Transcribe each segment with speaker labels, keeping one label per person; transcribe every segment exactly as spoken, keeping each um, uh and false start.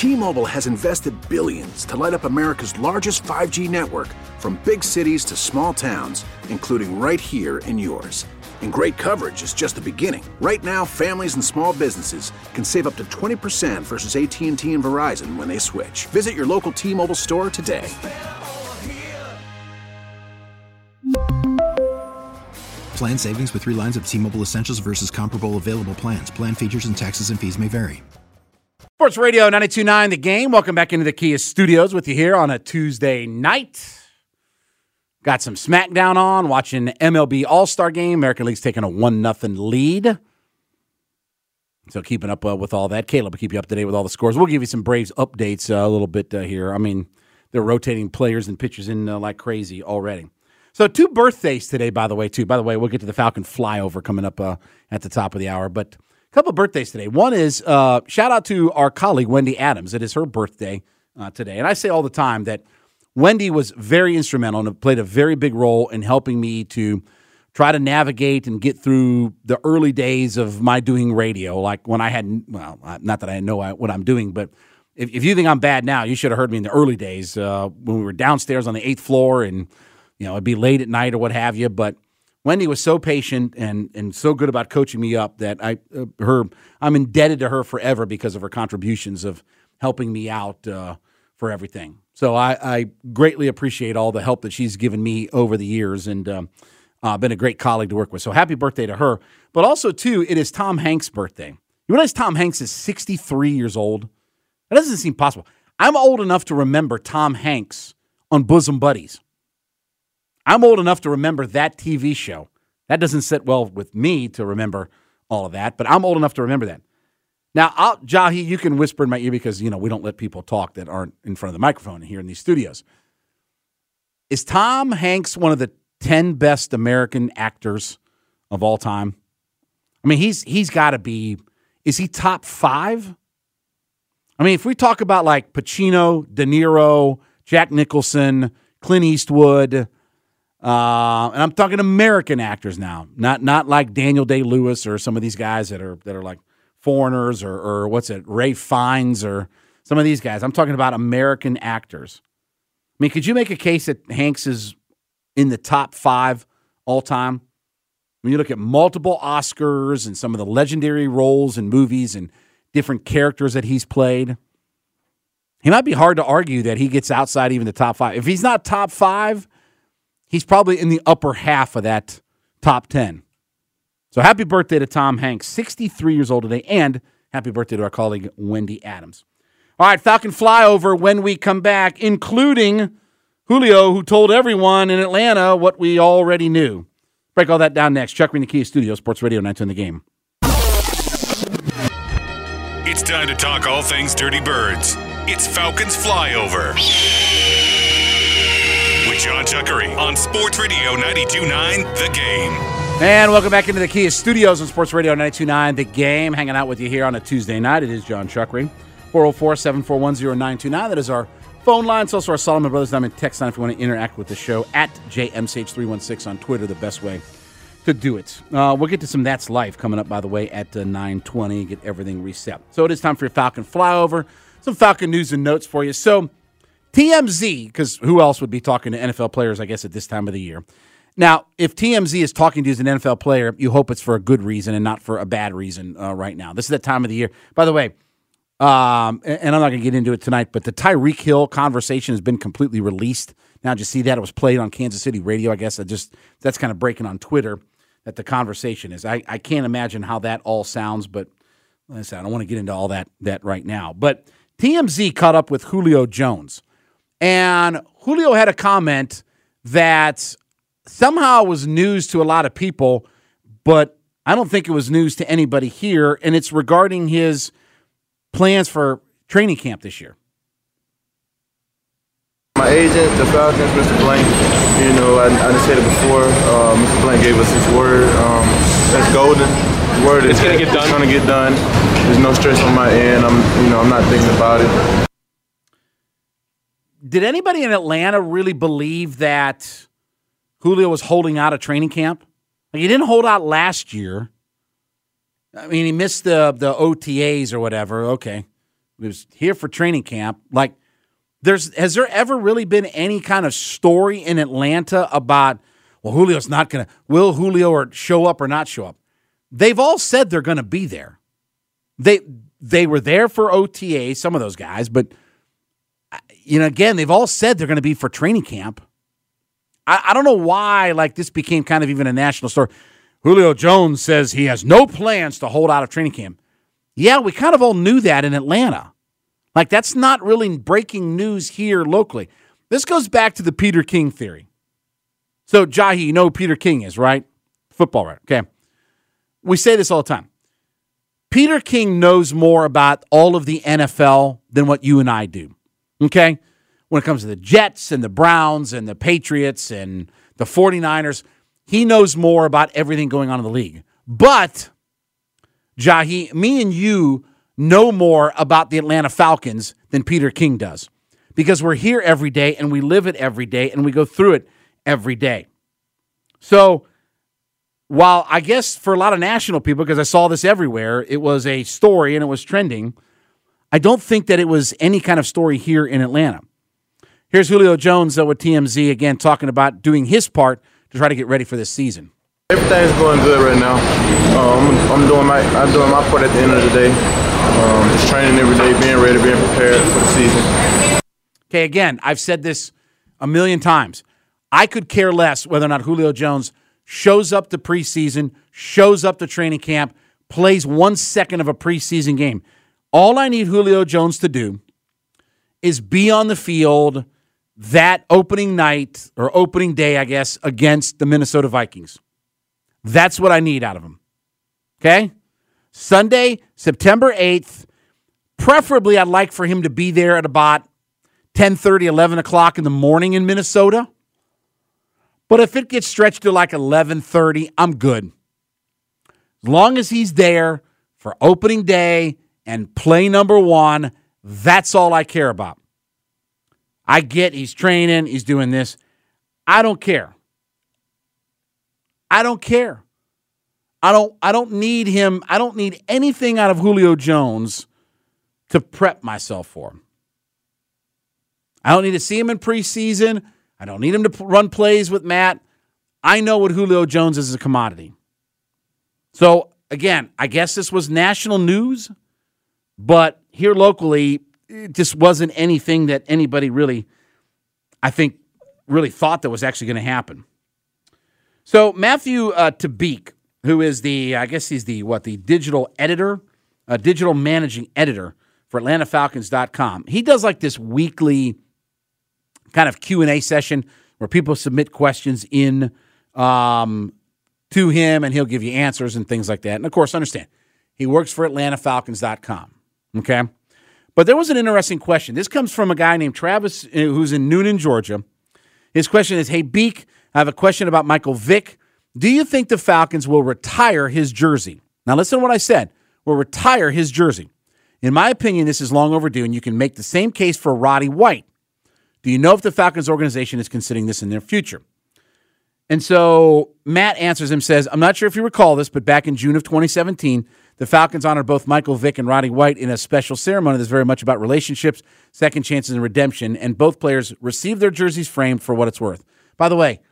Speaker 1: T-Mobile has invested billions to light up America's largest five G network, from big cities to small towns, including right here in yours. And great coverage is just the beginning. Right now, families and small businesses can save up to twenty percent versus A T and T and Verizon when they switch. Visit your local T-Mobile store today.
Speaker 2: Plan savings with three lines of T-Mobile Essentials versus comparable available plans. Plan features and taxes and fees may vary.
Speaker 3: Sports Radio ninety-two point nine The Game. Welcome back into the Kia Studios with you here on a Tuesday night. Got some SmackDown on, watching M L B All-Star Game. American League's taking a one nothing lead. So keeping up uh, with all that. Caleb will keep you up to date with all the scores. We'll give you some Braves updates uh, a little bit uh, here. I mean, they're rotating players and pitchers in uh, like crazy already. So two birthdays today, by the way, too. By the way, we'll get to the Falcon flyover coming up uh, at the top of the hour. But a couple of birthdays today. One is, uh, shout out to our colleague, Wendy Adams. It is her birthday uh, today. And I say all the time that Wendy was very instrumental and played a very big role in helping me to try to navigate and get through the early days of my doing radio. Like when I had, well, not that I know what I'm doing, but if, if you think I'm bad now, you should have heard me in the early days uh, when we were downstairs on the eighth floor and, you know, it'd be late at night or what have you. But Wendy was so patient and and so good about coaching me up that I uh, her I'm indebted to her forever because of her contributions of helping me out uh, for everything. So I, I greatly appreciate all the help that she's given me over the years, and um, uh, been a great colleague to work with. So happy birthday to her. But also, too, it is Tom Hanks' birthday. You realize Tom Hanks is sixty-three years old? That doesn't seem possible. I'm old enough to remember Tom Hanks on Bosom Buddies. I'm old enough to remember that T V show. That doesn't sit well with me to remember all of that, but I'm old enough to remember that. Now, I'll, Jahi, you can whisper in my ear because, you know, we don't let people talk that aren't in front of the microphone here in these studios. Is Tom Hanks one of the ten best American actors of all time? I mean, he's he's got to be, is he top five? I mean, if we talk about like Pacino, De Niro, Jack Nicholson, Clint Eastwood, Uh, and I'm talking American actors now, not not like Daniel Day-Lewis or some of these guys that are that are like foreigners or or what's it, Ray Fiennes or some of these guys. I'm talking about American actors. I mean, could you make a case that Hanks is in the top five all time? When you look at multiple Oscars and some of the legendary roles in movies and different characters that he's played, he might be hard to argue that he gets outside even the top five. If he's not top five, he's probably in the upper half of that top ten. So happy birthday to Tom Hanks, sixty-three years old today, and happy birthday to our colleague Wendy Adams. All right, Falcon flyover when we come back, including Julio, who told everyone in Atlanta what we already knew. Break all that down next. Chuck Green, the Kia Studio, Sports Radio ninety-two in The Game.
Speaker 4: It's time to talk all things Dirty Birds. It's Falcons flyover with John Chuckery on Sports Radio ninety-two point nine The Game.
Speaker 3: And welcome back into the Kia Studios on Sports Radio ninety-two point nine The Game. Hanging out with you here on a Tuesday night. It is John Chuckery. four oh four, seven four one, oh nine two nine. That is our phone line. It's also our Solomon Brothers Diamond text line if you want to interact with the show. At J M C H three one six on Twitter, the best way to do it. Uh, we'll get to some That's Life coming up, by the way, at uh, nine twenty. Get everything reset. So it is time for your Falcon flyover. Some Falcon news and notes for you. So T M Z, because who else would be talking to N F L players, I guess, at this time of the year? Now, if T M Z is talking to you as an N F L player, you hope it's for a good reason and not for a bad reason uh, right now. This is that time of the year. By the way, um, and I'm not going to get into it tonight, but the Tyreek Hill conversation has been completely released. Now, did you see that? It was played on Kansas City radio, I guess. I just that's kind of breaking on Twitter that the conversation is. I, I can't imagine how that all sounds, but like I said, I don't want to get into all that that right now. But T M Z caught up with Julio Jones, and Julio had a comment that somehow was news to a lot of people, but I don't think it was news to anybody here, and it's regarding his plans for training camp this year.
Speaker 5: My agent, the Falcons, Mister Blank, you know, I, I just said it before, uh, Mister Blank gave us his word. Um, that's golden. His word is
Speaker 6: it's going to get done.
Speaker 5: It's going to get done. There's no stress on my end. I'm, you know, I'm not thinking about it.
Speaker 3: Did anybody in Atlanta really believe that Julio was holding out a training camp? Like, he didn't hold out last year. I mean, he missed the the O T As or whatever. Okay. He was here for training camp. Like, there's has there ever really been any kind of story in Atlanta about, well, Julio's not going to, will Julio or show up or not show up? They've all said they're going to be there. They they were there for O T A, some of those guys, but, you know, again, they've all said they're going to be for training camp. I, I don't know why, like, this became kind of even a national story. Julio Jones says he has no plans to hold out of training camp. Yeah, we kind of all knew that in Atlanta. Like, that's not really breaking news here locally. This goes back to the Peter King theory. So, Jahi, you know who Peter King is, right? Football writer, okay? We say this all the time. Peter King knows more about all of the N F L than what you and I do, okay? When it comes to the Jets and the Browns and the Patriots and the 49ers, he knows more about everything going on in the league. But, Jahi, me and you know more about the Atlanta Falcons than Peter King does, because we're here every day and we live it every day and we go through it every day. So while I guess for a lot of national people, because I saw this everywhere, it was a story and it was trending, I don't think that it was any kind of story here in Atlanta. Here's Julio Jones, though, with T M Z, again, talking about doing his part to try to get ready for this season.
Speaker 5: Everything's going good right now. Um, I'm doing my I'm doing my part at the end of the day. Um, just training every day, being ready, being prepared for the season.
Speaker 3: Okay, again, I've said this a million times. I could care less whether or not Julio Jones shows up to preseason, shows up to training camp, plays one second of a preseason game. All I need Julio Jones to do is be on the field that opening night, or opening day, I guess, against the Minnesota Vikings. That's what I need out of him. Okay? Sunday, September eighth. Preferably, I'd like for him to be there at about ten thirty, eleven o'clock in the morning in Minnesota. But if it gets stretched to like eleven thirty, I'm good. As long as he's there for opening day and play number one, that's all I care about. I get he's training, he's doing this. I don't care. I don't care. I don't I don't need him. I don't need anything out of Julio Jones to prep myself for him. I don't need to see him in preseason. I don't need him to run plays with Matt. I know what Julio Jones is as a commodity. So, again, I guess this was national news, but here locally, it just wasn't anything that anybody really, I think, really thought that was actually going to happen. So, Matthew uh, Tabik, who is the, I guess he's the, what, the digital editor, uh, digital managing editor for Atlanta Falcons dot com. He does like this weekly kind of Q and A session where people submit questions in um, to him, and he'll give you answers and things like that. And, of course, understand, he works for Atlanta Falcons dot com, okay? But there was an interesting question. This comes from a guy named Travis who's in Noonan, Georgia. His question is, hey, Beak, I have a question about Michael Vick. Do you think the Falcons will retire his jersey? Now, listen to what I said. Will retire his jersey. In my opinion, this is long overdue, and you can make the same case for Roddy White. Do you know if the Falcons organization is considering this in their future? And so Matt answers him, says, I'm not sure if you recall this, but back in June of twenty seventeen, the Falcons honored both Michael Vick and Roddy White in a special ceremony that's very much about relationships, second chances, and redemption, and both players received their jerseys framed for what it's worth. By the way,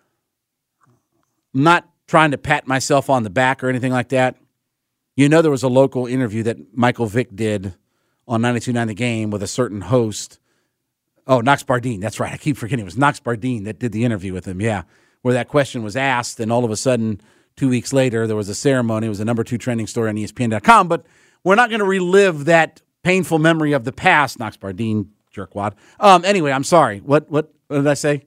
Speaker 3: I'm not trying to pat myself on the back or anything like that. You know there was a local interview that Michael Vick did on ninety-two point nine The Game with a certain host. Oh, Knox Bardeen. That's right. I keep forgetting. It was Knox Bardeen that did the interview with him, yeah, where that question was asked, and all of a sudden, two weeks later, there was a ceremony. It was the number two trending story on E S P N dot com, but we're not going to relive that painful memory of the past, Knox Bardeen, jerkwad. Um, anyway, I'm sorry. What, what, what did I say?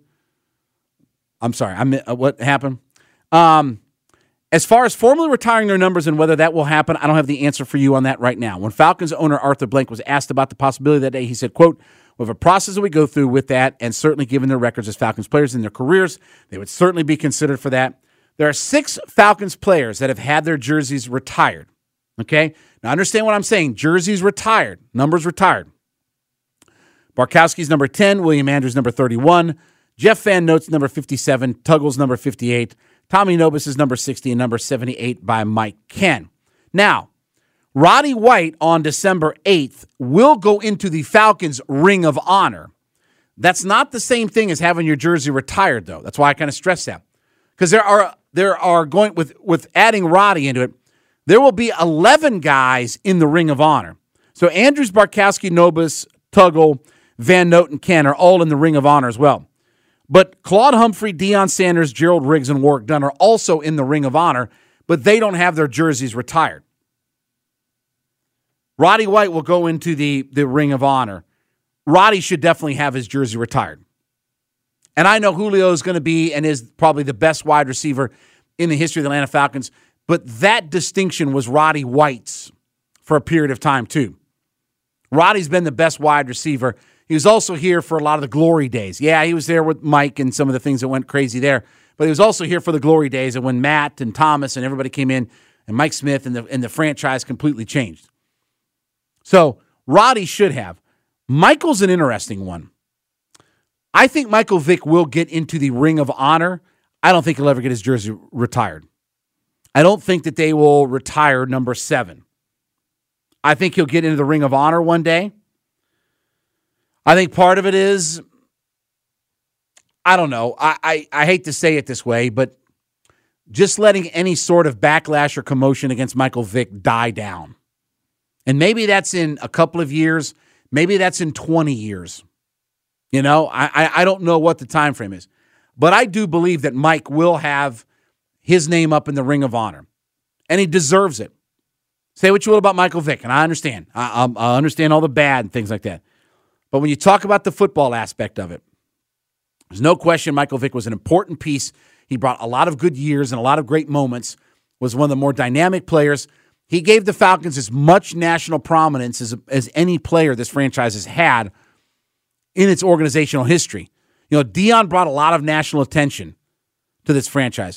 Speaker 3: I'm sorry. I uh, what happened? Um, as far as formally retiring their numbers and whether that will happen, I don't have the answer for you on that right now. When Falcons owner Arthur Blank was asked about the possibility that day, he said, quote, we have a process that we go through with that, and certainly given their records as Falcons players in their careers, they would certainly be considered for that. There are six Falcons players that have had their jerseys retired. Okay? Now, understand what I'm saying. Jerseys retired. Numbers retired. Barkowski's number ten. William Andrews, number thirty-one. Jeff Van Note's number fifty-seven. Tuggle's number fifty-eight. Tommy Nobis is number sixty and number seventy-eight by Mike Ken. Now, Roddy White on December eighth will go into the Falcons' Ring of Honor. That's not the same thing as having your jersey retired, though. That's why I kind of stress that. Because there are there are going with with adding Roddy into it, there will be eleven guys in the Ring of Honor. So Andrews, Barkowski, Nobis, Tuggle, Van Noten, Ken are all in the Ring of Honor as well. But Claude Humphrey, Deion Sanders, Gerald Riggs, and Warwick Dunn are also in the Ring of Honor, but they don't have their jerseys retired. Roddy White will go into the, the Ring of Honor. Roddy should definitely have his jersey retired. And I know Julio is going to be and is probably the best wide receiver in the history of the Atlanta Falcons, but that distinction was Roddy White's for a period of time too. Roddy's been the best wide receiver. He was also here for a lot of the glory days. Yeah, he was there with Mike and some of the things that went crazy there, but he was also here for the glory days and when Matt and Thomas and everybody came in and Mike Smith and the, and the franchise completely changed. So Roddy should have. Michael's an interesting one. I think Michael Vick will get into the Ring of Honor. I don't think he'll ever get his jersey retired. I don't think that they will retire number seven. I think he'll get into the Ring of Honor one day. I think part of it is, I don't know, I, I, I hate to say it this way, but just letting any sort of backlash or commotion against Michael Vick die down. And maybe that's in a couple of years. Maybe that's in twenty years. You know, I, I, I don't know what the time frame is. But I do believe that Mike will have his name up in the Ring of Honor. And he deserves it. Say what you will about Michael Vick, and I understand. I, I, I understand all the bad and things like that. But when you talk about the football aspect of it, there's no question Michael Vick was an important piece. He brought a lot of good years and a lot of great moments, was one of the more dynamic players. He gave the Falcons as much national prominence as, as any player this franchise has had in its organizational history. You know, Deion brought a lot of national attention to this franchise.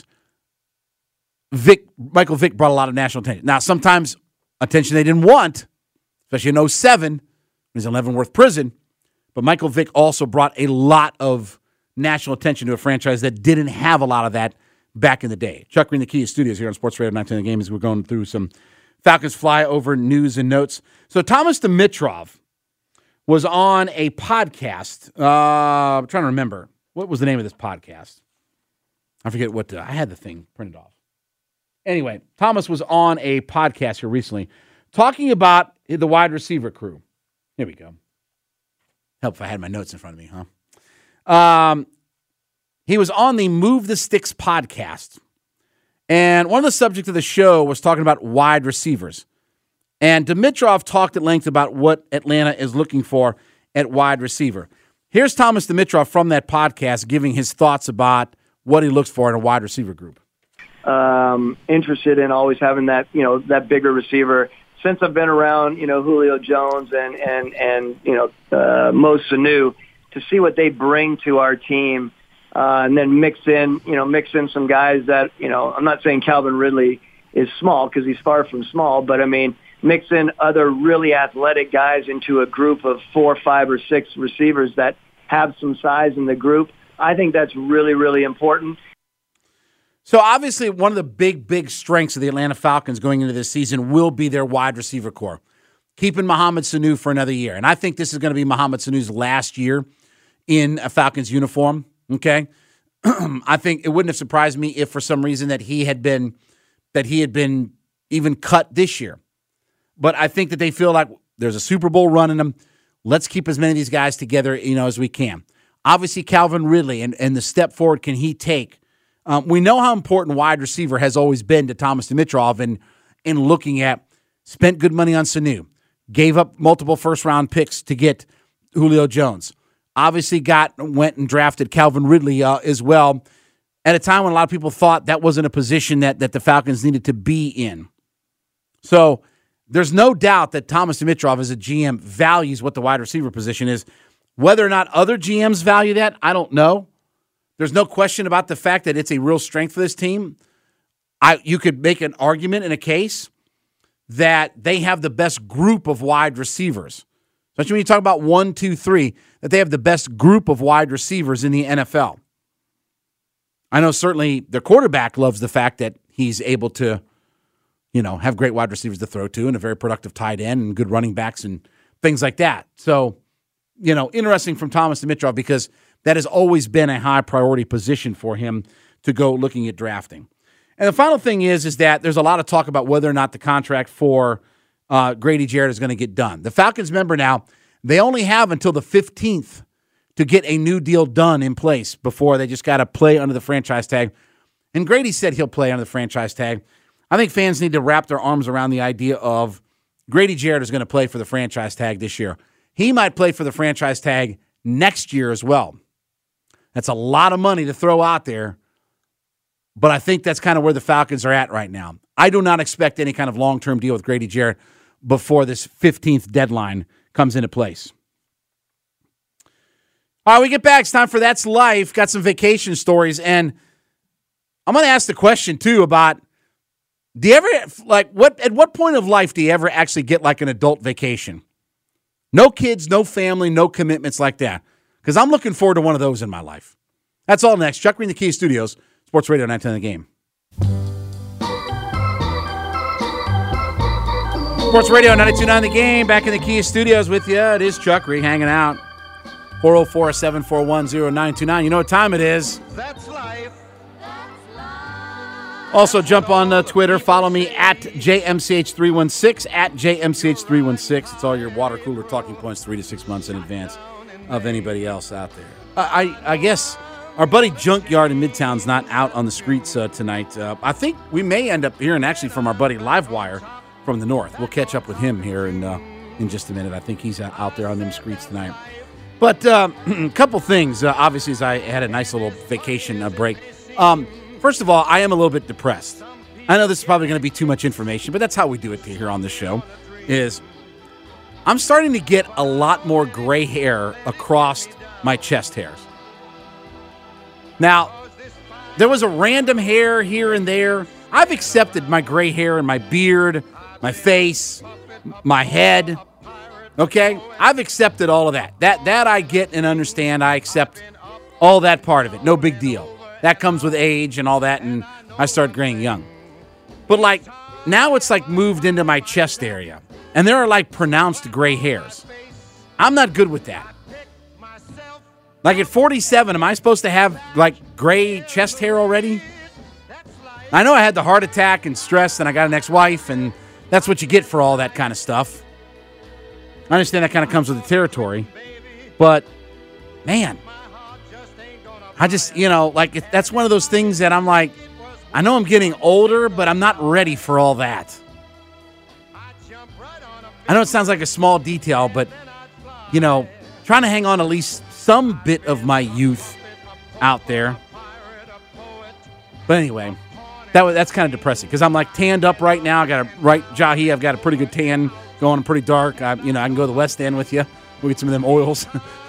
Speaker 3: Vic, Michael Vick brought a lot of national attention. Now, sometimes attention they didn't want, especially in oh seven, when he was in Leavenworth Prison. But Michael Vick also brought a lot of national attention to a franchise that didn't have a lot of that back in the day. Chuck Green, the Kia Studios here on Sports Radio nine ten The Game, as we're going through some Falcons flyover news and notes. So Thomas Dimitrov was on a podcast. Uh, I'm trying to remember. What was the name of this podcast? I forget what the, I had the thing printed off. Anyway, Thomas was on a podcast here recently talking about the wide receiver crew. Here we go. Help if I had my notes in front of me, huh? Um, he was on the Move the Sticks podcast. And one of the subjects of the show was talking about wide receivers. And Dimitrov talked at length about what Atlanta is looking for at wide receiver. Here's Thomas Dimitrov from that podcast giving his thoughts about what he looks for in a wide receiver group.
Speaker 6: Um, interested in always having that, you know, that bigger receiver. Since I've been around, you know, Julio Jones and, and, and you know, uh, Mo Sanu, to see what they bring to our team, uh, and then mix in, you know, mix in some guys that, you know, I'm not saying Calvin Ridley is small because he's far from small, but I mean, mix in other really athletic guys into a group of four, five, or six receivers that have some size in the group. I think that's really, really important.
Speaker 3: So obviously one of the big, big strengths of the Atlanta Falcons going into this season will be their wide receiver core. Keeping Mohamed Sanu for another year. And I think this is going to be Mohamed Sanu's last year in a Falcons uniform, okay? I think it wouldn't have surprised me if for some reason that he had been that he had been even cut this year. But I think that they feel like there's a Super Bowl run in them. Let's keep as many of these guys together, you know, as we can. Obviously, Calvin Ridley and, and the step forward can he take. Um, we know how important wide receiver has always been to Thomas Dimitrov in, in looking at spent good money on Sanu, gave up multiple first-round picks to get Julio Jones. Obviously got went and drafted Calvin Ridley uh, as well at a time when a lot of people thought that wasn't a position that, that the Falcons needed to be in. So there's no doubt that Thomas Dimitrov as a G M values what the wide receiver position is. Whether or not other G Ms value that, I don't know. There's no question about the fact that it's a real strength for this team. I you could make an argument in a case that they have the best group of wide receivers. Especially when you talk about one, two, three, that they have the best group of wide receivers in the N F L. I know certainly their quarterback loves the fact that he's able to, you know, have great wide receivers to throw to and a very productive tight end and good running backs and things like that. So, you know, interesting from Thomas Dimitrov because that has always been a high priority position for him to go looking at drafting. And the final thing is, is that there's a lot of talk about whether or not the contract for uh, Grady Jarrett is going to get done. The Falcons, remember now, they only have until the fifteenth to get a new deal done in place before they just got to play under the franchise tag. And Grady said he'll play under the franchise tag. I think fans need to wrap their arms around the idea of Grady Jarrett is going to play for the franchise tag this year. He might play for the franchise tag next year as well. That's a lot of money to throw out there, but I think that's kind of where the Falcons are at right now. I do not expect any kind of long-term deal with Grady Jarrett before this fifteenth deadline comes into place. All right, we get back. It's time for That's Life. Got some vacation stories, and I'm going to ask the question, too, about do you ever, like, what at what point of life do you ever actually get, like, an adult vacation? No kids, no family, no commitments like that. Because I'm looking forward to one of those in my life. That's all next. Chuck Green, the Kia Studios, Sports Radio nine ten The Game. Sports Radio ninety-two point nine The Game, back in the Kia Studios with you. It is Chuck Green hanging out. four oh four, seven four one, oh nine two nine. You know what time it is.
Speaker 7: That's life.
Speaker 3: Also, jump on uh, Twitter. Follow me at J M C H three one six, at J M C H three one six. It's all your water cooler talking points three to six months in advance of anybody else out there. I, I, I guess our buddy Junkyard in Midtown's not out on the streets uh, tonight. Uh, I think we may end up hearing actually from our buddy Livewire from the north. We'll catch up with him here in, uh, in just a minute. I think he's out there on them streets tonight. But a um, couple things, uh, obviously, as I had a nice little vacation uh, break. Um, first of all, I am a little bit depressed. I know this is probably going to be too much information, but that's how we do it here on this show, is I'm starting to get a lot more gray hair across my chest hairs. Now, there was a random hair here and there. I've accepted my gray hair in my beard, my face, my head. Okay? I've accepted all of that. That that I get and understand. I accept all that part of it. No big deal. That comes with age and all that, and I start graying young. But, like, now it's, like, moved into my chest area, and there are, like, pronounced gray hairs. I'm not good with that. Like, at forty-seven, am I supposed to have, like, gray chest hair already? I know I had the heart attack and stress, and I got an ex-wife, and that's what you get for all that kind of stuff. I understand that kind of comes with the territory, but, man, I just, you know, like, that's one of those things that I'm like, I know I'm getting older, but I'm not ready for all that. I know it sounds like a small detail, but, you know, trying to hang on at least some bit of my youth out there. But anyway, that was, that's kind of depressing because I'm, like, tanned up right now. I got a right Jahi. I've got a pretty good tan going, pretty dark. I, you know, I can go to the West End with you. We'll get some of them oils.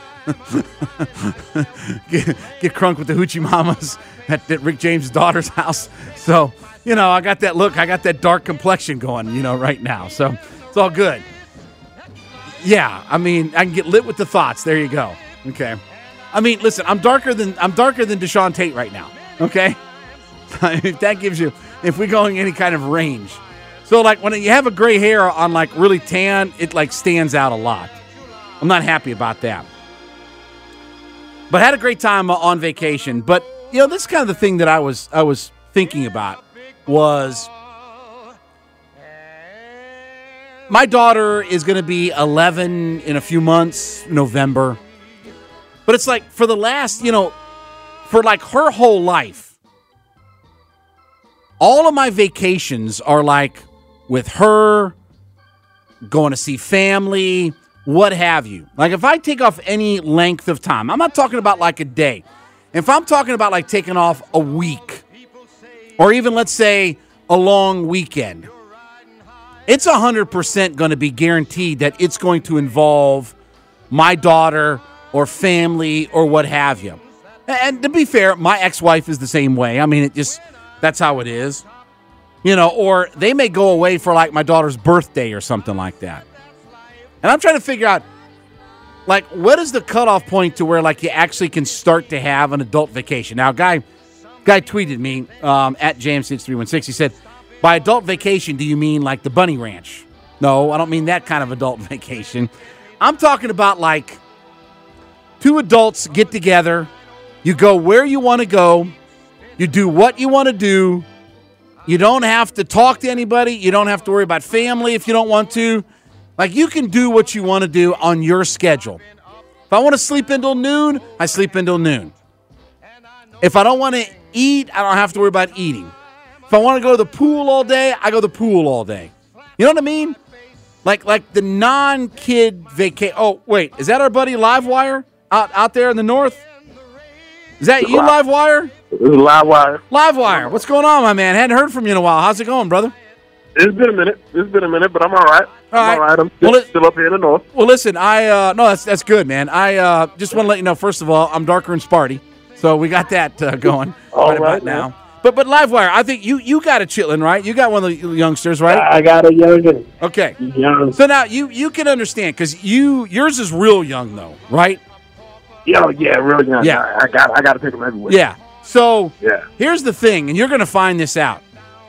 Speaker 3: get, get crunk with the Hoochie Mamas at, at Rick James' daughter's house. So, you know, I got that look. I got that dark complexion going, you know, right now. So it's all good. Yeah, I mean, I can get lit with the thoughts. There you go. Okay. I mean, listen, I'm darker than I'm darker than Deshaun Tate right now. Okay. If that gives you, if we're going any kind of range. So, like, when you have a gray hair on, like, really tan, it, like, stands out a lot. I'm not happy about that. But I had a great time on vacation. But, you know, this is kind of the thing that I was I was thinking about was my daughter is going to be eleven in a few months, November. But it's like for the last, you know, for like her whole life, all of my vacations are like with her, going to see family, what have you. Like if I take off any length of time, I'm not talking about like a day. If I'm talking about like taking off a week or even let's say a long weekend, it's one hundred percent going to be guaranteed that it's going to involve my daughter or family or what have you. And to be fair, my ex-wife is the same way. I mean, it just, that's how it is. You know, or they may go away for like my daughter's birthday or something like that. And I'm trying to figure out, like, what is the cutoff point to where, like, you actually can start to have an adult vacation? Now, a guy, guy tweeted me um, at J M C H three one six. He said, By adult vacation, do you mean like the Bunny Ranch? No, I don't mean that kind of adult vacation. I'm talking about like two adults get together, you go where you want to go, you do what you want to do, you don't have to talk to anybody, you don't have to worry about family if you don't want to. Like, you can do what you want to do on your schedule. If I want to sleep until noon, I sleep until noon. If I don't want to eat, I don't have to worry about eating. If I want to go to the pool all day, I go to the pool all day. You know what I mean? Like like the non-kid vacation. Oh, wait, is that our buddy Livewire out, out there in the north? Is that you, Livewire?
Speaker 7: This is Livewire.
Speaker 3: Livewire, what's going on, my man? Hadn't heard from you in a while. How's it going, brother?
Speaker 7: It's been a minute. It's been a minute, but I'm all right. I'm
Speaker 3: all right.
Speaker 7: all right. I'm still,
Speaker 3: Well, it-
Speaker 7: still up here in the north.
Speaker 3: Well, listen, I uh, no, that's that's good, man. I uh, just want to let you know. First of all, I'm darker and Sparty, so we got that uh, going
Speaker 7: All
Speaker 3: right,
Speaker 7: right,
Speaker 3: about
Speaker 7: man.
Speaker 3: now. But but Livewire, I think you you got a chitlin', right? You got one of the youngsters, right?
Speaker 7: I got a youngin.
Speaker 3: Okay.
Speaker 7: Young.
Speaker 3: So now you you can understand because you yours is real young though, right?
Speaker 7: Yo, yeah, really young.
Speaker 3: Yeah.
Speaker 7: I, I got I got to take him everywhere.
Speaker 3: Yeah. So
Speaker 7: Yeah.
Speaker 3: here's the thing, and you're going to find this out.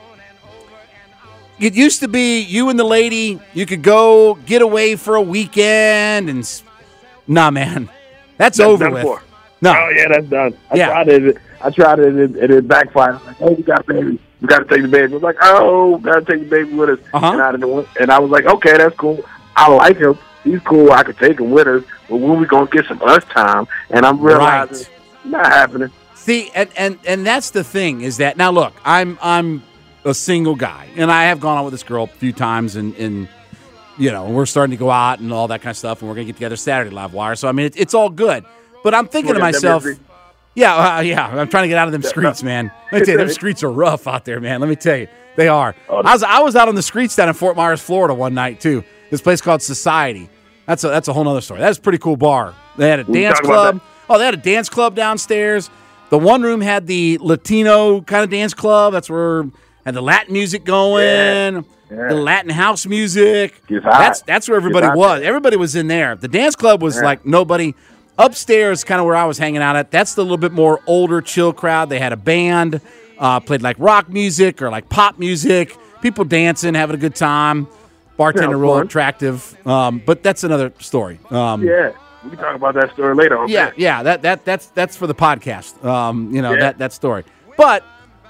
Speaker 3: It used to be you and the lady, you could go get away for a weekend, and s- nah, man, that's,
Speaker 7: That's
Speaker 3: over
Speaker 7: done
Speaker 3: with.
Speaker 7: for.
Speaker 3: No,
Speaker 7: Oh yeah, that's done. I
Speaker 3: Yeah.
Speaker 7: tried it. I tried it, and it, it backfired. I was like, oh, we got a baby. We got to take the baby. I was like, oh, got to take the baby with us.
Speaker 3: Uh-huh.
Speaker 7: And, I didn't, and I was like, okay, that's cool. I like him. He's cool. I could take him with us. But when we gonna get some us time? And I'm realizing
Speaker 3: Right.
Speaker 7: it's not happening.
Speaker 3: See, and, and and that's the thing is that now look, I'm I'm a single guy, and I have gone out with this girl a few times, and, and you know we're starting to go out and all that kind of stuff, and we're gonna get together Saturday, Livewire. So I mean, it, it's all good. But I'm thinking to
Speaker 7: Look at
Speaker 3: myself,
Speaker 7: W S B.
Speaker 3: yeah, uh, yeah, I'm trying to get out of them streets, man. Let me tell you, them streets are rough out there, man. Let me tell you, they are.
Speaker 7: Oh,
Speaker 3: I was I was out on the streets down in Fort Myers, Florida, one night too. This place called Society. That's a that's a whole other story. That's a pretty cool bar. They had a
Speaker 7: We
Speaker 3: dance
Speaker 7: talk about
Speaker 3: club. Oh, they had a dance club downstairs. The one room had the Latino kind of dance club. That's where had the Latin music going,
Speaker 7: Yeah. Yeah.
Speaker 3: the Latin house music.
Speaker 7: Gets hot.
Speaker 3: That's that's where everybody
Speaker 7: Gets hot
Speaker 3: was.
Speaker 7: there.
Speaker 3: Everybody was in there. The dance club was
Speaker 7: Yeah.
Speaker 3: like nobody. Upstairs, kind of where I was hanging out at. That's the little bit more older, chill crowd. They had a band, uh, played like rock music or like pop music. People dancing, having a good time. Bartender,
Speaker 7: Sounds
Speaker 3: real
Speaker 7: fun.
Speaker 3: attractive. Um, but that's another story. Um,
Speaker 7: Yeah, we can talk about that story later. Okay?
Speaker 3: yeah, yeah, that that that's that's for the podcast. Um, you know
Speaker 7: Yeah.
Speaker 3: that that story. But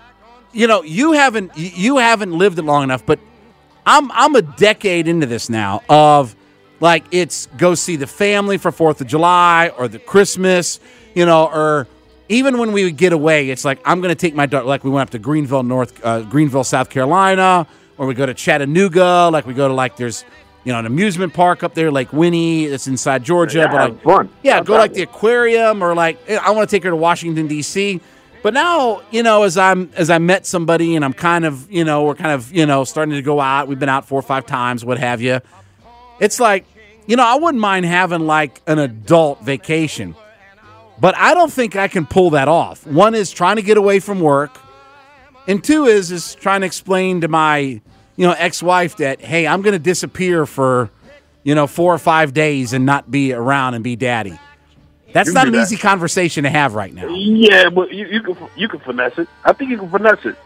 Speaker 3: you know, you haven't you you haven't lived it long enough. But I'm I'm a decade into this now. Of like it's go see the family for Fourth of July or the Christmas, you know, or even when we would get away, it's like I'm going to take my daughter. Like we went up to Greenville, North uh, Greenville, South Carolina, or we go to Chattanooga. Like we go to like there's. You know, an amusement park up there, Lake Winnie, that's inside Georgia.
Speaker 7: Yeah,
Speaker 3: but
Speaker 7: have
Speaker 3: like,
Speaker 7: fun.
Speaker 3: yeah,
Speaker 7: Have
Speaker 3: go
Speaker 7: fun.
Speaker 3: like the aquarium or like I want to take her to Washington D C. But now, you know, as I'm as I met somebody and I'm kind of, you know, we're kind of, you know, starting to go out. We've been out four or five times, what have you. It's like, you know, I wouldn't mind having like an adult vacation, but I don't think I can pull that off. One is trying to get away from work, and two is is trying to explain to my you know, ex-wife that, hey, I'm going to disappear for, you know, four or five days and not be around and be daddy. That's
Speaker 7: You
Speaker 3: not
Speaker 7: do
Speaker 3: an
Speaker 7: that.
Speaker 3: easy conversation to have right now.
Speaker 7: Yeah, but you, you can you can finesse it. I think you can finesse it.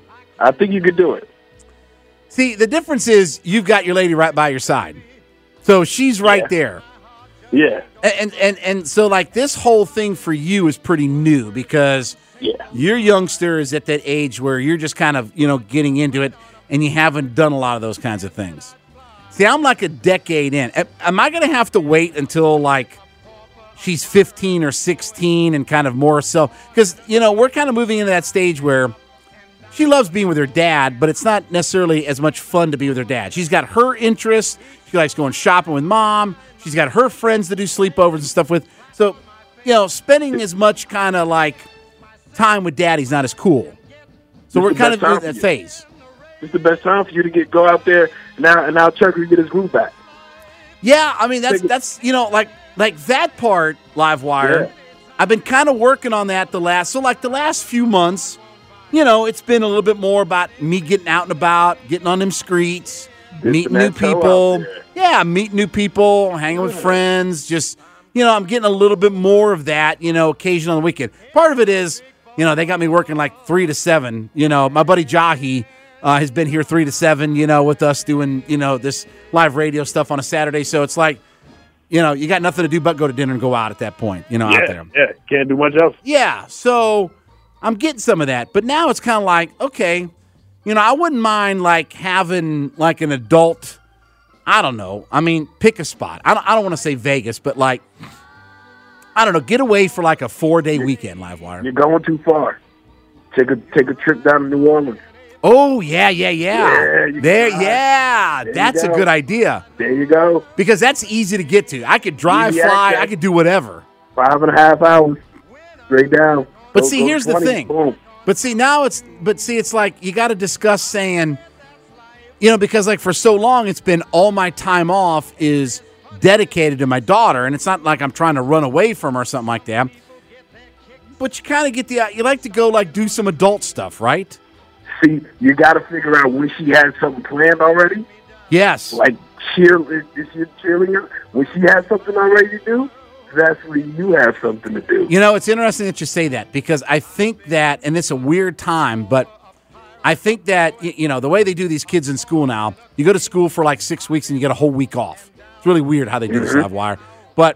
Speaker 7: I think you could do it.
Speaker 3: See, the difference is you've got your lady right by your side. So she's right
Speaker 7: Yeah.
Speaker 3: there.
Speaker 7: Yeah,
Speaker 3: And, and and so, like, this whole thing for you is pretty new because
Speaker 7: yeah.
Speaker 3: your youngster is at that age where you're just kind of, you know, getting into it and you haven't done a lot of those kinds of things. See, I'm like a decade in. Am- Am I going to have to wait until, like, she's fifteen or sixteen and kind of more so? Because, you know, we're kind of moving into that stage where she loves being with her dad, but it's not necessarily as much fun to be with her dad. She's got her interests. She likes going shopping with mom. She's got her friends to do sleepovers and stuff with. So, you know, spending as much kind of like time with daddy's not as cool. So
Speaker 7: It's
Speaker 3: we're
Speaker 7: the
Speaker 3: kind of
Speaker 7: best
Speaker 3: in
Speaker 7: time
Speaker 3: that
Speaker 7: for you.
Speaker 3: phase.
Speaker 7: It's the best time for you to get go out there now and now Chucker get his groove back.
Speaker 3: Yeah, I mean that's
Speaker 7: Take it-
Speaker 3: that's you know like like that part, Livewire.
Speaker 7: Yeah.
Speaker 3: I've been kind of working on that the last so like the last few months. You know, it's been a little bit more about me getting out and about, getting on them streets, meeting new
Speaker 7: that toe
Speaker 3: people.
Speaker 7: out there.
Speaker 3: Yeah, meeting new people, hanging with friends. Just you know, I'm getting a little bit more of that. You know, occasionally on the weekend. Part of it is, you know, they got me working like three to seven. You know, my buddy Jahi. uh, has been here three to seven, you know, with us doing, you know, this live radio stuff on a Saturday. So it's like, you know, you got nothing to do but go to dinner and go out at that point, you know,
Speaker 7: yeah,
Speaker 3: out there.
Speaker 7: Yeah, can't do much else.
Speaker 3: Yeah, so I'm getting some of that. But now it's kind of like, okay, you know, I wouldn't mind, like, having, like, an adult, I don't know. I mean, pick a spot. I don't, I don't want to say Vegas, but, like, I don't know, get away for, like, a four-day weekend, Livewire.
Speaker 7: You're going too far. Take a take a trip down to New Orleans.
Speaker 3: Oh, yeah, yeah, yeah.
Speaker 7: Yeah,
Speaker 3: there,
Speaker 7: got,
Speaker 3: yeah.
Speaker 7: there
Speaker 3: That's a good idea.
Speaker 7: There you go.
Speaker 3: Because that's easy to get to. I could drive,
Speaker 7: Easy
Speaker 3: fly,
Speaker 7: access.
Speaker 3: I could do whatever.
Speaker 7: Five and a half hours, straight down.
Speaker 3: But
Speaker 7: Go-
Speaker 3: see,
Speaker 7: go
Speaker 3: here's the
Speaker 7: twenty,
Speaker 3: thing.
Speaker 7: boom.
Speaker 3: But see, now it's, but see, it's like you got to discuss saying, you know, because like for so long it's been all my time off is dedicated to my daughter, and it's not like I'm trying to run away from her or something like that. But you kind of get the, you like to go like do some adult stuff, right?
Speaker 7: See, you got to figure out when she has something planned already.
Speaker 3: Yes.
Speaker 7: Like cheer, is, is she cheerleader? When she has something already to do, that's when you have something to do.
Speaker 3: You know, it's interesting that you say that because I think that, and it's a weird time, but I think that, y- you know, the way they do these kids in school now, you go to school for like six weeks and you get a whole week off. It's really weird how they do this, Livewire. But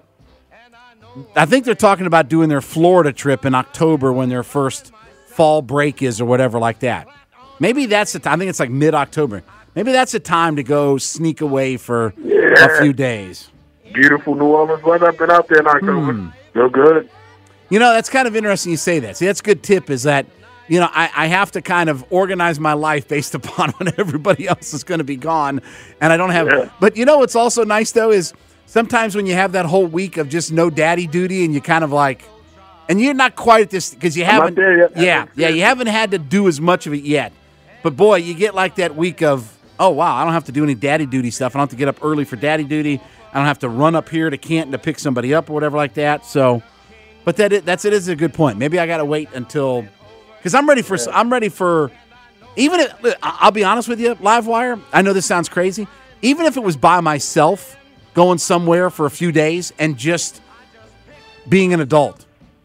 Speaker 3: I think they're talking about doing their Florida trip in October when their first fall break is or whatever like that. Maybe that's the time. I think it's like mid-October. Maybe that's the time to go sneak away for
Speaker 7: Yeah.
Speaker 3: a few days.
Speaker 7: Beautiful New Orleans weather. I've been out there in October.
Speaker 3: Hmm.
Speaker 7: Feel good.
Speaker 3: You know, that's kind of interesting you say that. See, that's a good tip is that, you know, I, I have to kind of organize my life based upon when everybody else is going to be gone. And I don't have
Speaker 7: Yeah.
Speaker 3: – but you know what's also nice, though, is sometimes when you have that whole week of just no daddy duty and you kind of like – and you're not quite at this because you
Speaker 7: I'm not
Speaker 3: haven't –
Speaker 7: there yet.
Speaker 3: Yeah, yeah, you haven't had to do as much of it yet. But, boy, you get like that week of, oh, wow, I don't have to do any daddy duty stuff. I don't have to get up early for daddy duty. I don't have to run up here to Canton to pick somebody up or whatever like that. So – But that is, that's it is a good point. Maybe I got to wait until because I'm ready for I'm ready for even if I'll be honest with you, Livewire. I know this sounds crazy. Even if it was by myself, going somewhere for a few days and just being an adult.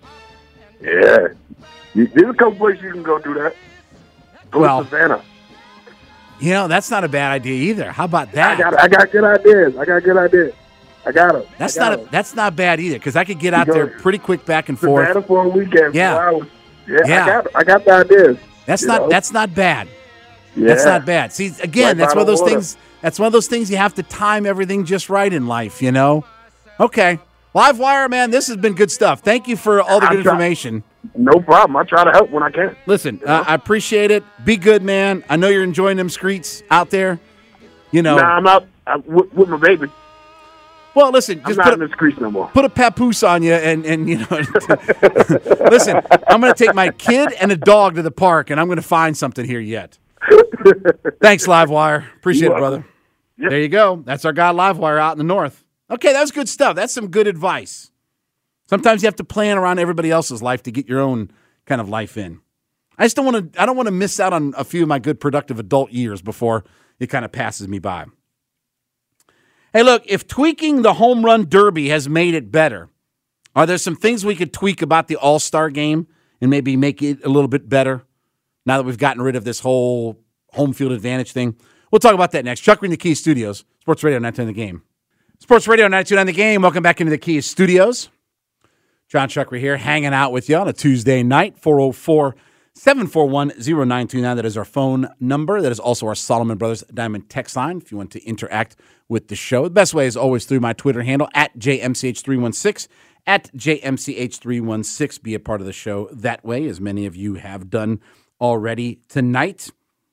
Speaker 7: Yeah. You, there's a couple places you can go do that. Go
Speaker 3: Well,
Speaker 7: to Savannah.
Speaker 3: You know that's not a bad idea either. How about that?
Speaker 7: I got I got good ideas. I got good ideas. I got them.
Speaker 3: That's
Speaker 7: got
Speaker 3: not a,
Speaker 7: 'em.
Speaker 3: that's not bad either because I could get out
Speaker 7: You
Speaker 3: there
Speaker 7: go-
Speaker 3: pretty quick back and forth.
Speaker 7: Savannah for a weekend.
Speaker 3: Yeah.
Speaker 7: Four hours. Yeah,
Speaker 3: Yeah.
Speaker 7: I got I got the ideas.
Speaker 3: That's
Speaker 7: you
Speaker 3: not
Speaker 7: know?
Speaker 3: that's not bad.
Speaker 7: yeah.
Speaker 3: That's not bad. See, again,
Speaker 7: Right
Speaker 3: that's
Speaker 7: by
Speaker 3: one of
Speaker 7: the
Speaker 3: those
Speaker 7: water.
Speaker 3: things. That's one of those things you have to time everything just right in life, you know. Okay, Livewire, man, this has been good stuff. Thank you for all the
Speaker 7: I'm
Speaker 3: good
Speaker 7: try-
Speaker 3: information.
Speaker 7: No problem. I try to help when I can.
Speaker 3: Listen, uh, I appreciate it. Be good, man. I know you're enjoying them streets out there. You know.
Speaker 7: Nah, I'm out I'm with, with my baby.
Speaker 3: Well, listen,
Speaker 7: I'm
Speaker 3: just
Speaker 7: not
Speaker 3: put
Speaker 7: in
Speaker 3: a,
Speaker 7: the streets no more.
Speaker 3: put a papoose on you, and and you know. Listen, I'm going to take my kid and a dog to the park, and I'm going to find something here yet. Thanks, Livewire. Appreciate
Speaker 7: You're
Speaker 3: it, brother.
Speaker 7: welcome. Yep.
Speaker 3: There you go. That's our guy, Livewire, out in the north. Okay, that was good stuff. That's some good advice. Sometimes you have to plan around everybody else's life to get your own kind of life in. I just don't want to. I don't want to miss out on a few of my good, productive adult years before it kind of passes me by. Hey, look, if tweaking the home run derby has made it better, are there some things we could tweak about the All-Star game and maybe make it a little bit better now that we've gotten rid of this whole home field advantage thing? We'll talk about that next. Chuck Green, the Key Studios, Sports Radio ninety-two nine The Game. Sports Radio ninety-two nine The Game. Welcome back into the Key Studios. John Chuckry here, hanging out with you on a Tuesday night, four oh four, seven four one, oh nine two nine. That is our phone number. That is also our Solomon Brothers Diamond text line if you want to interact with the show. The best way is always through my Twitter handle, at J M C H three one six, at J M C H three one six. Be a part of the show that way, as many of you have done already tonight.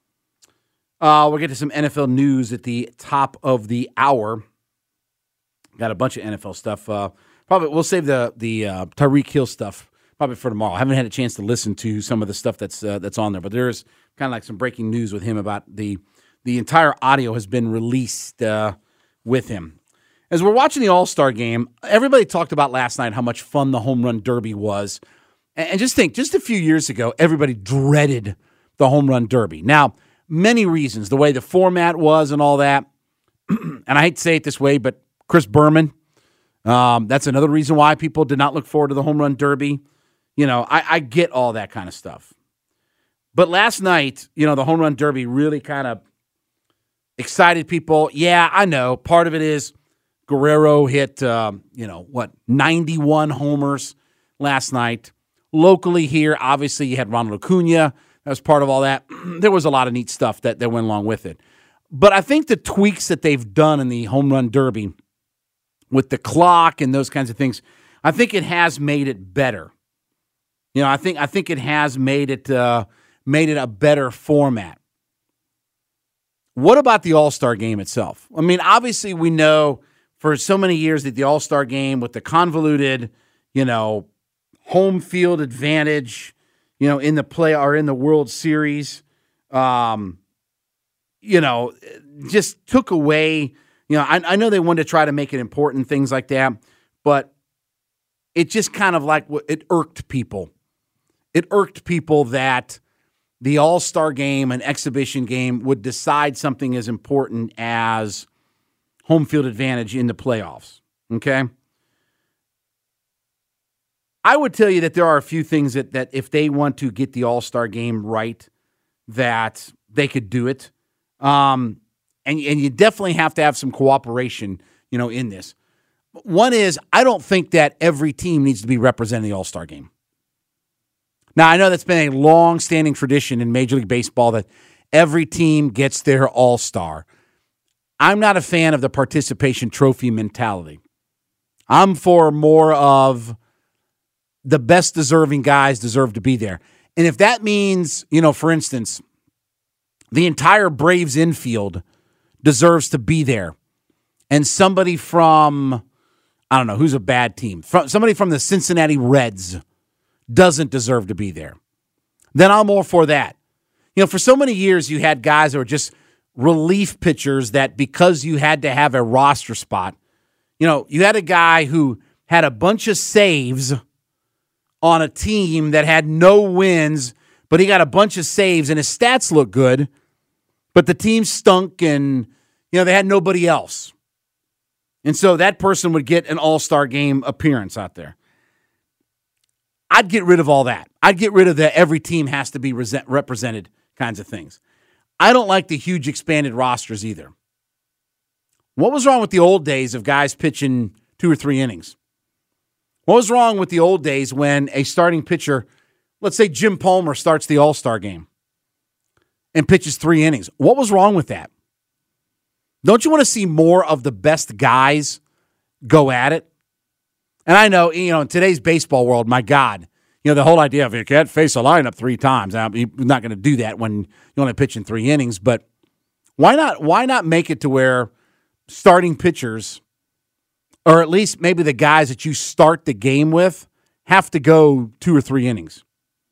Speaker 3: Uh, we'll get to some N F L news at the top of the hour. Got a bunch of N F L stuff. Uh, probably we'll save the the uh, Tyreek Hill stuff probably for tomorrow. I haven't had a chance to listen to some of the stuff that's uh, that's on there, but there's kind of like some breaking news with him about the the entire audio has been released uh, with him. As we're watching the All-Star game, everybody talked about last night how much fun the home run derby was, and, and just think, just a few years ago, everybody dreaded the home run derby. Now, many reasons, the way the format was and all that, and I hate to say it this way, but Chris Berman, um, that's another reason why people did not look forward to the home run derby. You know, I, I get all that kind of stuff. But last night, you know, the home run derby really kind of excited people. Yeah, I know. Part of it is Guerrero hit, um, you know, what, ninety-one homers last night. Locally here, obviously, you had Ronald Acuna. That was part of all that. There was a lot of neat stuff that, that went along with it. But I think the tweaks that they've done in the home run derby with the clock and those kinds of things, I think it has made it better. You know, I think I think it has made it uh, made it a better format. What about the All-Star game itself? I mean, obviously we know for so many years that the All-Star game with the convoluted, you know, home field advantage, you know, in the play or in the World Series, um, you know, just took away, you know, I, I know they wanted to try to make it important, things like that, but it just kind of like, it irked people. It irked people that the All-Star game, an exhibition game, would decide something as important as home field advantage in the playoffs, okay? I would tell you that there are a few things that, that if they want to get the All-Star game right, that they could do it. Um, and, and you definitely have to have some cooperation, you know, in this. One is, I don't think that every team needs to be representing the All-Star game. Now, I know that's been a long-standing tradition in Major League Baseball that every team gets their All-Star. I'm not a fan of the participation trophy mentality. I'm for more of the best deserving guys deserve to be there. And if that means, you know, for instance, the entire Braves infield deserves to be there, and somebody from, I don't know, who's a bad team, from, somebody from the Cincinnati Reds doesn't deserve to be there, then I'm all for that. You know, for so many years you had guys that were just relief pitchers that because you had to have a roster spot, you know, you had a guy who had a bunch of saves on a team that had no wins, but he got a bunch of saves and his stats looked good, but the team stunk and, you know, they had nobody else. And so that person would get an all-star game appearance out there. I'd get rid of all that. I'd get rid of the every team has to be represented kinds of things. I don't like the huge expanded rosters either. What was wrong with the old days of guys pitching two or three innings? What was wrong with the old days when a starting pitcher, let's say Jim Palmer starts the All-Star game and pitches three innings? What was wrong with that? Don't you want to see more of the best guys go at it? And I know, you know, in today's baseball world, my God, you know, the whole idea of you can't face a lineup three times. Now, you're not going to do that when you only pitch in three innings, but why not, why not make it to where starting pitchers, or at least maybe the guys that you start the game with, have to go two or three innings?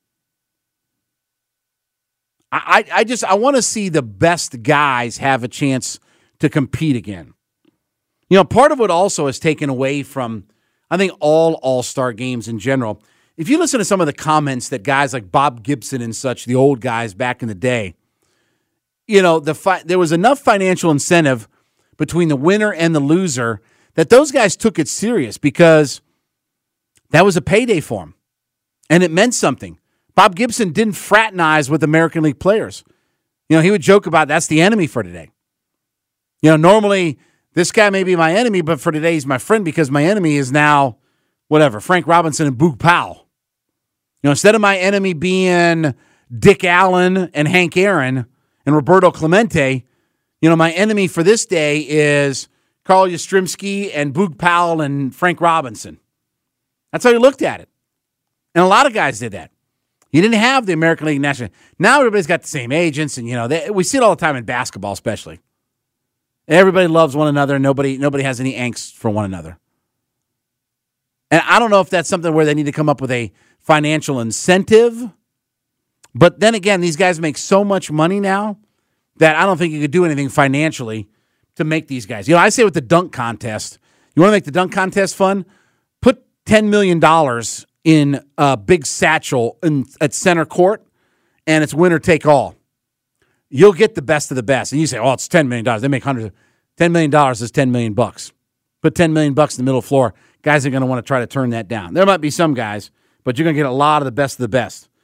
Speaker 3: I, I just, I want to see the best guys have a chance to compete again. You know, part of what also is taken away from, I think, all all-star games in general, if you listen to some of the comments that guys like Bob Gibson and such, the old guys back in the day, you know, the fi- there was enough financial incentive between the winner and the loser that those guys took it serious because that was a payday for them, and it meant something. Bob Gibson didn't fraternize with American League players. You know, he would joke about that's the enemy for today. You know, normally this guy may be my enemy, but for today he's my friend because my enemy is now, whatever, Frank Robinson and Boog Powell. You know, instead of my enemy being Dick Allen and Hank Aaron and Roberto Clemente, you know, my enemy for this day is Carl Yastrzemski and Boog Powell and Frank Robinson. That's how he looked at it. And a lot of guys did that. You didn't have the American League National. Now everybody's got the same agents, and, you know, they, we see it all the time in basketball especially. Everybody loves one another. Nobody nobody has any angst for one another. And I don't know if that's something where they need to come up with a financial incentive. But then again, these guys make so much money now that I don't think you could do anything financially to make these guys. You know, I say with the dunk contest, you want to make the dunk contest fun? Put ten million dollars in a big satchel in, at center court, and it's winner take all. You'll get the best of the best. And you say, oh, it's ten million dollars. They make hundreds of ten million dollars is ten million bucks. Put ten million bucks in the middle of the floor. Guys are going to want to try to turn that down. There might be some guys, but you're going to get a lot of the best of the best.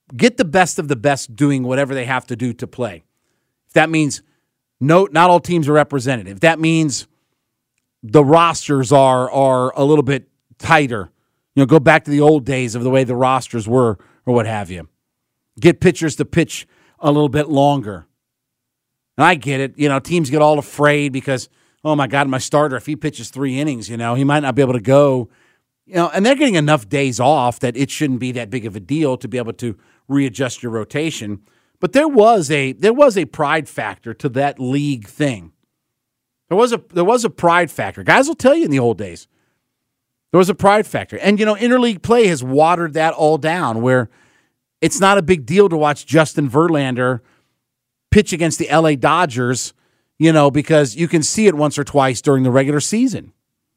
Speaker 3: get the best of the best doing whatever they have to do to play. If that means no, not all teams are represented. If that means the rosters are are a little bit tighter, you know, go back to the old days of the way the rosters were or what have you. Get pitchers to pitch a little bit longer. And I get it. You know, teams get all afraid because, oh, my God, my starter, if he pitches three innings, you know, he might not be able to go. You know, and they're getting enough days off that it shouldn't be that big of a deal to be able to readjust your rotation. But there was a there was a pride factor to that league thing. There was a there was a pride factor. Guys will tell you in the old days. There was a pride factor. And, you know, interleague play has watered that all down where it's not a big deal to watch Justin Verlander pitch against the L A Dodgers, you know, because you can see it once or twice during the regular season.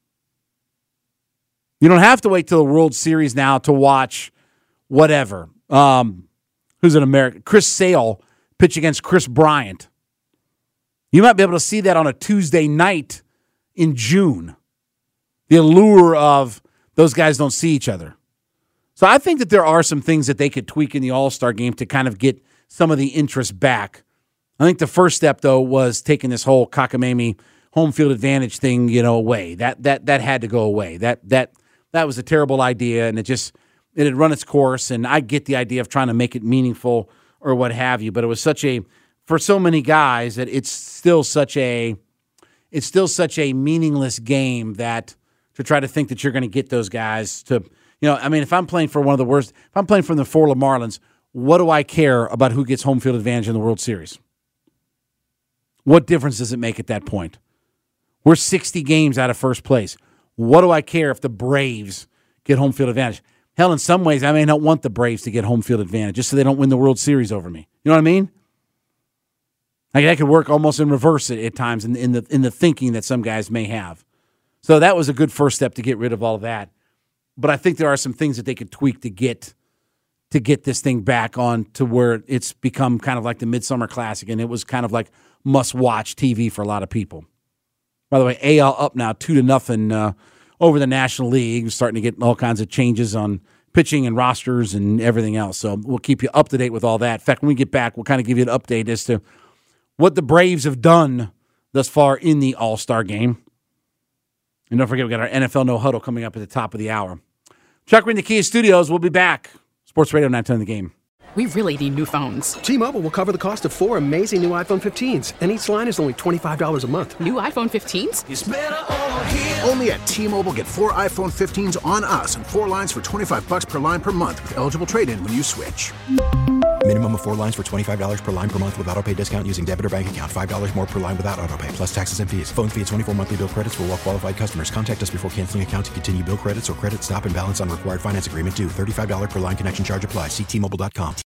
Speaker 3: You don't have to wait till the World Series now to watch whatever. Um, who's an American? Chris Sale pitch against Chris Bryant. You might be able to see that on a Tuesday night in June. The allure of those guys don't see each other. So I think that there are some things that they could tweak in the All-Star game to kind of get some of the interest back. I think the first step, though, was taking this whole cockamamie home field advantage thing, you know, away. That that that had to go away. That that that was a terrible idea, and it just it had run its course. And I get the idea of trying to make it meaningful or what have you, but it was such a for so many guys that it's still such a it's still such a meaningless game that to try to think that you're going to get those guys to, you know, I mean, if I'm playing for one of the worst, if I'm playing from the Florida Marlins, what do I care about who gets home field advantage in the World Series? What difference does it make at that point? We're sixty games out of first place. What do I care if the Braves get home field advantage? Hell, in some ways, I may not want the Braves to get home field advantage just so they don't win the World Series over me. You know what I mean? Like that could work almost in reverse at, at times in, in the in the thinking that some guys may have. So that was a good first step to get rid of all of that. But I think there are some things that they could tweak to get to get this thing back on to where it's become kind of like the Midsummer Classic, and it was kind of like must-watch T V for a lot of people. By the way, A L up now two to nothing uh, over the National League. We're starting to get all kinds of changes on pitching and rosters and everything else. So we'll keep you up to date with all that. In fact, when we get back, we'll kind of give you an update as to what the Braves have done thus far in the All-Star game. And don't forget, we got our N F L No Huddle coming up at the top of the hour. Chuck, we're in the Kia Studios. We'll be back. Sports Radio nine ten The Game.
Speaker 8: We really need new phones.
Speaker 9: T-Mobile will cover the cost of four amazing new iPhone fifteens, and each line is only twenty-five dollars a month.
Speaker 8: New iPhone fifteens?
Speaker 1: It's better over here. Only at T-Mobile, get four iPhone fifteens on us and four lines for twenty-five bucks per line per month with eligible trade-in when you switch.
Speaker 2: Minimum of four lines for twenty-five dollars per line per month with autopay discount using debit or bank account. five dollars more per line without autopay, plus taxes and fees. Phone fee at twenty-four monthly bill credits for well-qualified customers. Contact us before canceling account to continue bill credits or credit stop and balance on required finance agreement due. thirty-five dollars per line connection charge applies. See T Mobile dot com.